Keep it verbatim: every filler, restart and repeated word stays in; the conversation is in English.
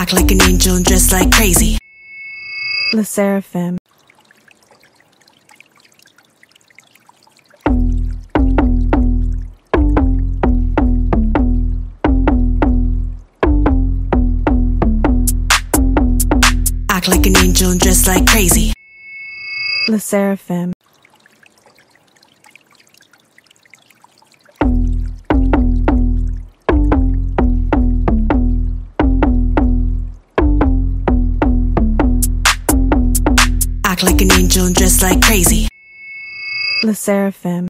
Act like an angel and dress like crazy. Le Seraphim. Act like an angel and dress like crazy. Le Seraphim. Act like an angel and dress like crazy. Le Seraphim.